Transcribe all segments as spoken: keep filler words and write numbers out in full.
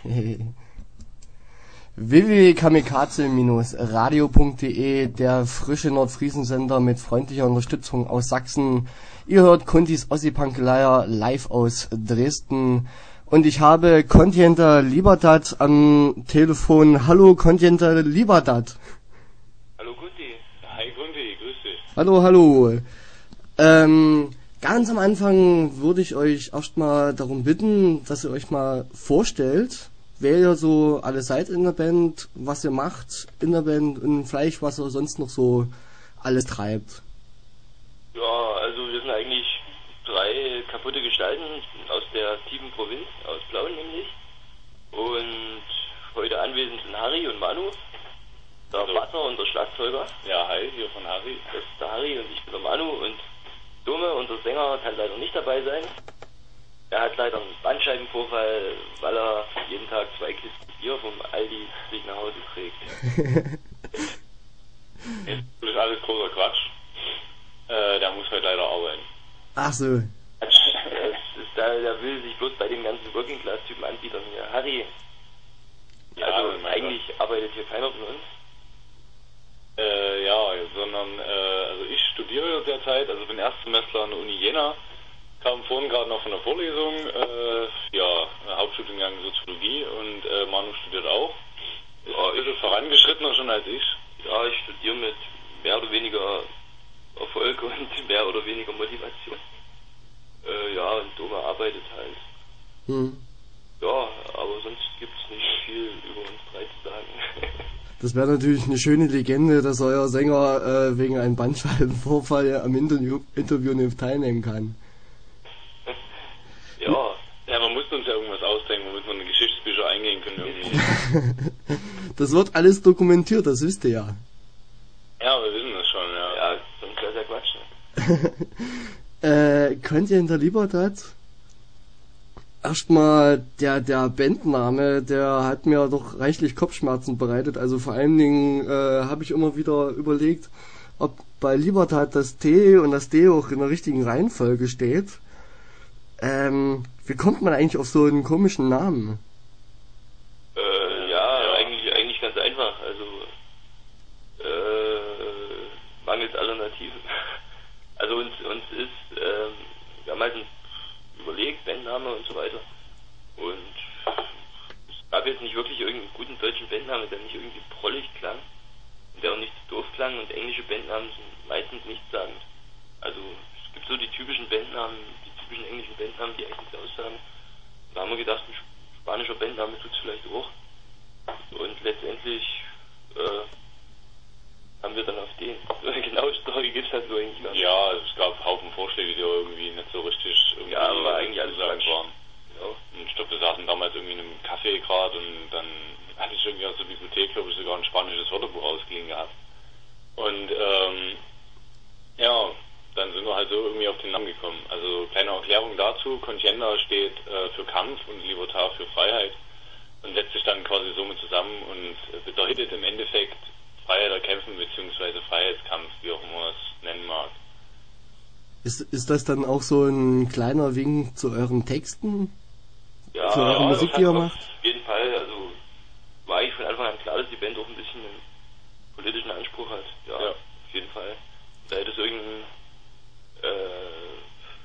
w w w punkt kamikaze Bindestrich radio punkt de, der frische Nordfriesensender mit freundlicher Unterstützung aus Sachsen. Ihr hört Kontis Ossi-Pankeleier live aus Dresden. Und ich habe Kontienter Liberdat am Telefon. Hallo Kontienter Liberdat. Hallo Konti. Hi Konti, grüß dich. Hallo, hallo. Ähm, ganz am Anfang würde ich euch erstmal darum bitten, dass ihr euch mal vorstellt, wer ihr so alle seid in der Band, was ihr macht in der Band und vielleicht was ihr sonst noch so alles treibt. Ja, also wir sind eigentlich drei kaputte Gestalten aus der tiefen Provinz, aus Plauen nämlich. Und heute anwesend sind Harry und Manu, der Hallo. Vater und der Schlagzeuger. Ja, hi, hier von Harry. Das ist der Harry und ich bin der Manu. Und Dome, unser Sänger, kann leider nicht dabei sein. Er hat leider einen Bandscheibenvorfall, weil er jeden Tag zwei Kisten Bier vom Aldi sich nach Hause trägt. Das ist alles großer Quatsch. Äh, der muss halt leider arbeiten. Ach so. Das ist da, der will sich bloß bei den ganzen Working-Class-Typen anbieten hier. Harry, Ja, also mein eigentlich arbeitet hier keiner von uns. Äh, ja, sondern, äh, also ich studiere derzeit, also bin Erstsemester an der Uni Jena. Kam vorhin gerade noch von der Vorlesung, äh, ja, Hauptstudiengang Soziologie und äh, Manu studiert auch. Ist Ja, ein bisschen vorangeschrittener schon als ich. Ja, ich studiere mit mehr oder weniger Erfolg und mehr oder weniger Motivation. Äh, ja, und Doma arbeitet halt. Hm. Ja, aber sonst gibt's nicht viel über uns drei zu sagen. Das wäre natürlich eine schöne Legende, dass euer Sänger äh, wegen einem Bandscheibenvorfall am Interview, Interview nicht teilnehmen kann. Ja, Ja, man muss uns ja irgendwas ausdenken, womit man in Geschichtsbücher eingehen können irgendwie. Das wird alles dokumentiert, das wisst ihr ja. Ja, wir wissen das schon, ja. ja, sonst wäre ja Quatsch. Ne? äh, könnt ihr in der Libertat? Erstmal, der, der Bandname, der hat mir doch reichlich Kopfschmerzen bereitet. Also vor allen Dingen äh, habe ich immer wieder überlegt, ob bei Libertat das T und das D auch in der richtigen Reihenfolge steht. Ähm, wie kommt man eigentlich auf so einen komischen Namen? Äh, ja, Ja. Eigentlich, eigentlich ganz einfach. Also, äh, mangels Alternativen. Also uns, uns ist, ähm, wir haben halt überlegt, Bandname und so weiter. Und es gab jetzt nicht wirklich irgendeinen guten deutschen Bandnamen, der nicht irgendwie prollig klang und der auch nicht zu doof klang, und englische Bandnamen sind meistens nichtssagend. Also es gibt so die typischen Bandnamen, die typischen englischen Bandnamen, die eigentlich nichts aussagen. Da haben wir gedacht, ein spanischer Bandname tut es vielleicht auch. Und letztendlich äh, haben wir dann auf den. So eine genaue Story gibt es halt so eigentlich gar nicht. Ja, es gab Haufen Vorschläge, die irgendwie nicht so richtig irgendwie Ja, aber eigentlich alles sagen Quatsch. waren. Genau. Und ich glaube, wir saßen damals irgendwie in einem Café gerade und dann hatte ich irgendwie aus der Bibliothek, glaube ich, sogar ein spanisches Wörterbuch ausgeliehen gehabt. Und ähm, ja, dann sind wir halt so irgendwie auf den Namen gekommen. Also kleine Erklärung dazu, Contienda steht äh, für Kampf und Libertad für Freiheit und setzt sich dann quasi somit zusammen und bedeutet im Endeffekt Freiheit erkämpfen bzw. Freiheitskampf, wie auch immer man es nennen mag. Ist, ist das dann auch so ein kleiner Wink zu euren Texten? Ja, Für eure ja, Musik, das die ihr hat macht? Auf jeden Fall, also war ich von Anfang an klar, dass die Band auch ein bisschen einen politischen Anspruch hat. Ja, Ja. auf jeden Fall. Da hätte es irgendein, äh,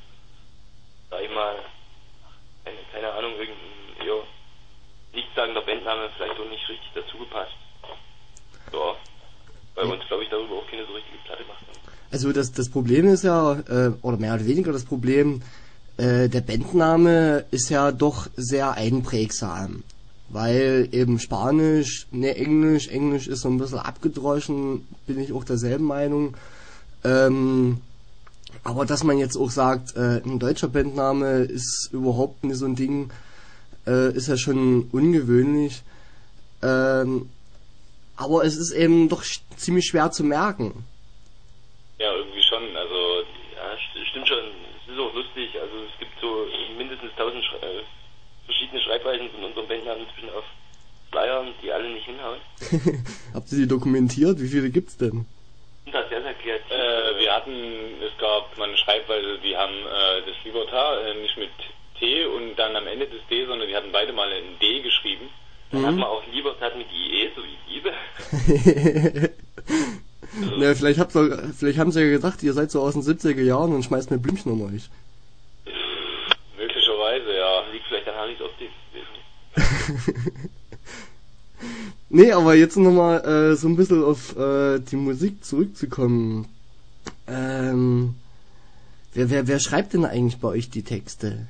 sag ich mal, keine, keine Ahnung, irgendein eher nichtssagender Bandname vielleicht auch nicht richtig dazu gepasst. Ja, weil wir uns, glaube ich, darüber auch keine so richtige Platte gemacht haben. Also das, das Problem ist ja, äh, oder mehr oder weniger das Problem, äh, der Bandname ist ja doch sehr einprägsam. Weil eben Spanisch, ne Englisch, Englisch ist so ein bisschen abgedroschen, bin ich auch derselben Meinung. Ähm, aber dass man jetzt auch sagt, äh, ein deutscher Bandname ist überhaupt nicht so ein Ding, äh, ist ja schon ungewöhnlich. Ähm, aber es ist eben doch sch- ziemlich schwer zu merken. Ja, irgendwie schon. Also Ja, st- stimmt schon. Es ist auch lustig. Also es gibt so mindestens tausend Schre äh, verschiedene Schreibweisen von unserem Bandnamen inzwischen auf Flyern, die alle nicht hinhauen. Habt ihr die dokumentiert? Wie viele gibt's denn? Und das sehr, sehr kreativ. Äh, wir hatten, es gab mal eine Schreibweise, die haben äh, das Libertad äh, nicht mit T und dann am Ende des D, sondern die hatten beide mal ein D geschrieben. Dann Mhm. hat man auch Libertad mit I E, so wie Liebe. Na, vielleicht, habt ihr, vielleicht haben sie ja gedacht, ihr seid so aus den siebziger Jahren und schmeißt mir Blümchen um euch. Möglicherweise, ja. Liegt vielleicht an Harrys Optik. Weiß nicht. Nee, aber jetzt nochmal äh, so ein bisschen auf äh, die Musik zurückzukommen. Ähm, wer, wer, wer schreibt denn eigentlich bei euch die Texte?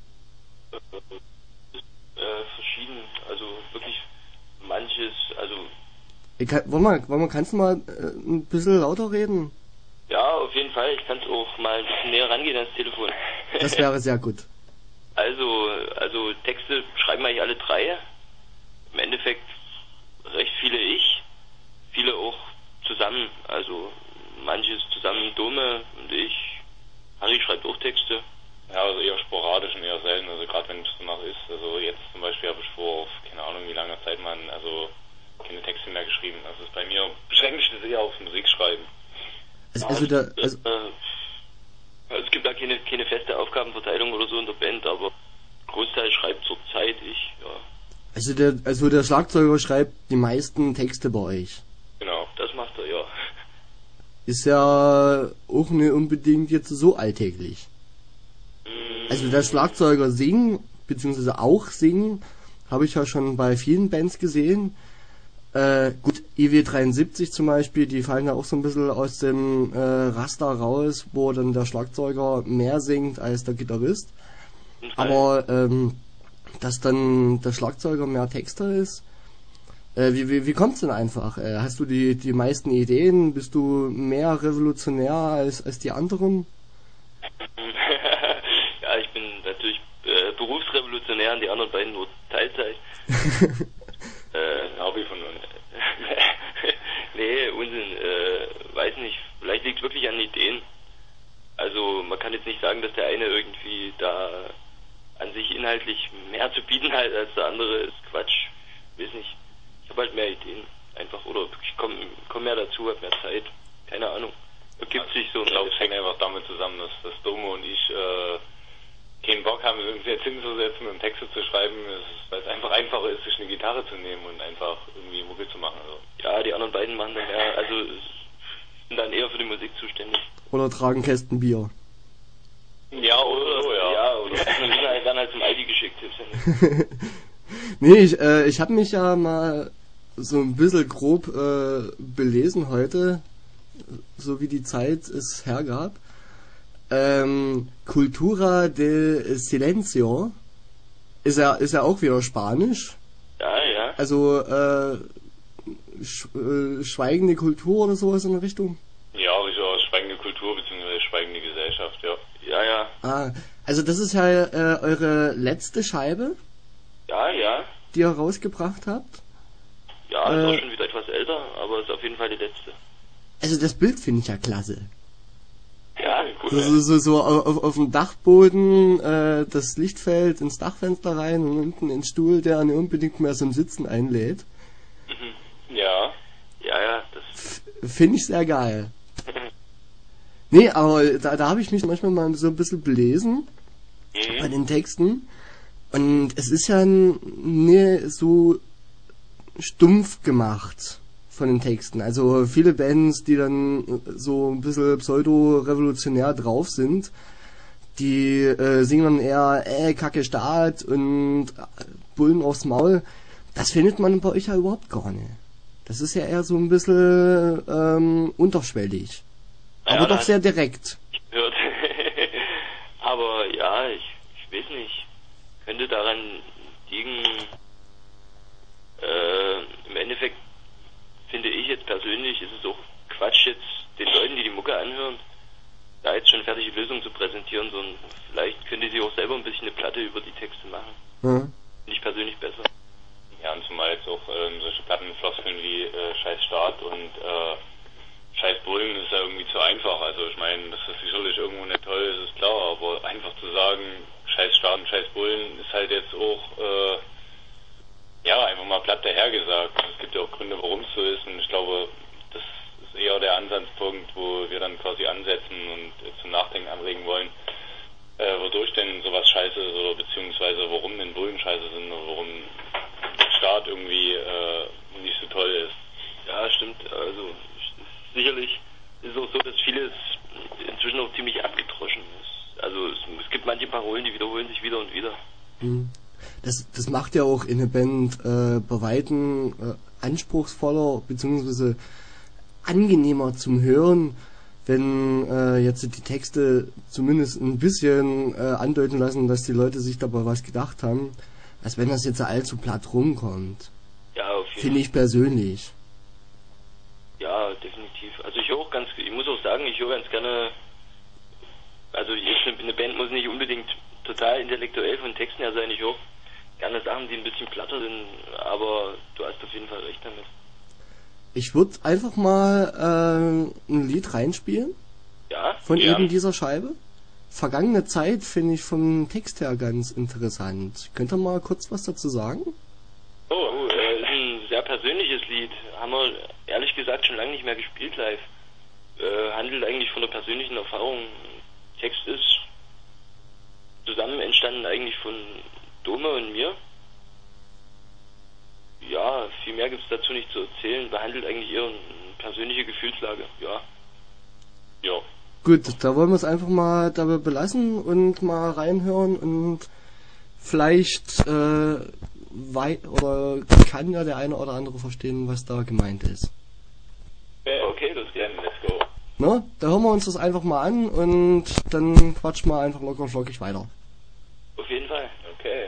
Äh, verschieden, also wirklich manches, also Ich kann, warte mal, warte mal, kannst du mal äh, ein bisschen lauter reden? ja, auf jeden Fall, ich kann es auch mal ein bisschen näher rangehen ans Telefon. Das wäre sehr gut. Also, also Texte schreiben eigentlich alle drei. Im Endeffekt recht viele ich, viele auch zusammen. Also manches zusammen Dome und ich. Harry schreibt auch Texte. Ja, also eher sporadisch und eher selten, also gerade wenn es danach ist. Also jetzt zum Beispiel habe ich vor, auf keine Ahnung wie langer Zeit man, also keine Texte mehr geschrieben. Also ist bei mir beschränkt sich das eher auf Musikschreiben. Also, also da, also, Äh, es gibt da keine, keine feste Aufgabenverteilung oder so in der Band, aber Großteil schreibt zur Zeit ich, ja. also der, also der Schlagzeuger schreibt die meisten Texte bei euch. Genau. Das macht er, ja. Ist ja auch nicht unbedingt jetzt so alltäglich. Also der Schlagzeuger singen, beziehungsweise auch singen, habe ich ja schon bei vielen Bands gesehen. Äh, gut, I W dreiundsiebzig zum Beispiel, die fallen ja auch so ein bisschen aus dem äh, Raster raus, wo dann der Schlagzeuger mehr singt als der Gitarrist. Aber ähm, dass dann der Schlagzeuger mehr Texter ist, äh, wie, wie, wie kommt's denn einfach? Äh, hast du die, die meisten Ideen? Bist du mehr revolutionär als, als die anderen? Ja, ich bin natürlich äh, berufsrevolutionär und die anderen beiden nur Teilzeit. äh, Hobby von uns. nee, Unsinn, äh, weiß nicht, vielleicht liegt es wirklich an Ideen. Also man kann jetzt nicht sagen, dass der eine irgendwie da an sich inhaltlich mehr zu bieten hat als der andere, ist Quatsch. Weiß nicht. Ich habe halt mehr Ideen einfach, oder ich komme komm mehr dazu, habe mehr Zeit, keine Ahnung. Ergibt Also, sich so. Ich glaube, es hängt einfach damit zusammen, dass, dass Domo und ich äh, keinen Bock haben, uns jetzt hinzusetzen und Texte zu schreiben, weil es einfach einfacher ist, sich eine Gitarre zu nehmen und einfach irgendwie Mucke zu machen. Also. Ja, die anderen beiden machen dann mehr, also sind dann eher für die Musik zuständig. Oder tragen Kästen Bier? Ja, oder so, ja. Ja, oder dann, dann halt zum Aldi geschickt. Ist ja nicht. Nee, ich, äh, ich habe mich ja mal so ein bisschen grob äh, belesen heute, so wie die Zeit es hergab. Ähm, Cultura del Silencio ist ja, ist ja auch wieder Spanisch. Ja, ja. Also äh, sch, äh, schweigende Kultur oder sowas in der Richtung. Ja, also schweigende Kultur bzw. schweigende Gesellschaft, ja. Ja, ja. Ah, also das ist ja äh, eure letzte Scheibe, Ja, ja. die ihr rausgebracht habt. Ja, ist Äh. auch schon wieder etwas älter, aber ist auf jeden Fall die letzte. Also das Bild finde ich ja klasse. Ja, cool. So, so, so, so auf, auf dem Dachboden, äh, das Licht fällt ins Dachfenster rein und unten ein Stuhl, der nicht unbedingt mehr zum Sitzen einlädt. Ja. Ja, ja, das. Finde ich sehr geil. Nee, aber da, da habe ich mich manchmal mal so ein bisschen belesen bei Mhm. den Texten. Und es ist ja nie so stumpf gemacht von den Texten. Also viele Bands, die dann so ein bisschen pseudo-revolutionär drauf sind, die äh, singen dann eher äh, Kacke Staat und äh, Bullen aufs Maul. Das findet man bei euch ja überhaupt gar nicht. Das ist ja eher so ein bisschen ähm, unterschwellig. Ja, Aber da doch sehr direkt. ich gehört. Aber ja, ich, ich weiß nicht. Könnte daran liegen, äh, im Endeffekt finde ich jetzt persönlich, ist es auch Quatsch jetzt den Leuten, die die Mucke anhören, da jetzt schon fertige Lösungen zu präsentieren, sondern vielleicht könnte sie auch selber ein bisschen eine Platte über die Texte machen. Ja. Finde ich persönlich besser. Ja, und zumal jetzt auch ähm, solche Plattenfloskeln wie äh, Scheiß Staat und äh, Scheiß Bullen ist ja irgendwie zu einfach. Also ich meine, dass das sicherlich irgendwo nicht toll ist, ist klar, aber einfach zu sagen, Scheiß Staat und Scheiß Bullen ist halt jetzt auch, äh, ja, einfach mal platt dahergesagt. Es gibt ja auch Gründe, warum es so ist, und ich glaube, das ist eher der Ansatzpunkt, wo wir dann quasi ansetzen und äh, zum Nachdenken anregen wollen, äh, wodurch denn sowas scheiße ist oder beziehungsweise beziehungsweise warum denn Bullen scheiße sind und warum der Staat irgendwie äh, nicht so toll ist. Ja, stimmt. Also sicherlich ist es auch so, dass vieles inzwischen auch ziemlich abgedroschen ist. Also es, es gibt manche Parolen, die wiederholen sich wieder und wieder. Das, das macht ja auch eine Band äh, bei Weitem äh, anspruchsvoller bzw. angenehmer zum Hören, wenn äh, jetzt die Texte zumindest ein bisschen äh, andeuten lassen, dass die Leute sich dabei was gedacht haben, als wenn das jetzt allzu platt rumkommt. Ja, auf jeden Fall. Finde ich persönlich. Ja, definitiv. Also ich höre auch ganz, ich muss auch sagen, ich höre ganz gerne, also jetzt eine Band muss nicht unbedingt total intellektuell von Texten her sein, ich höre gerne Sachen, die ein bisschen platter sind, aber du hast auf jeden Fall recht damit. Ich würde einfach mal äh, ein Lied reinspielen. Ja? Von Ja. eben dieser Scheibe. Vergangene Zeit finde ich vom Text her ganz interessant. Könnt ihr mal kurz was dazu sagen? Oh, oh äh, ist ein sehr persönliches Lied. Haben wir ehrlich gesagt schon lange nicht mehr gespielt live. Äh, handelt eigentlich von der persönlichen Erfahrung. Text ist zusammen entstanden eigentlich von Dome und mir. Ja, viel mehr gibt es dazu nicht zu erzählen. Behandelt eigentlich eher eine persönliche Gefühlslage. Ja. Ja. Gut, da wollen wir es einfach mal dabei belassen und mal reinhören und vielleicht äh, wei- oder kann ja der eine oder andere verstehen, was da gemeint ist. Okay, das gerne, let's go. Ne? Da hören wir uns das einfach mal an und dann quatschen wir einfach locker und flockig weiter. Auf jeden Fall.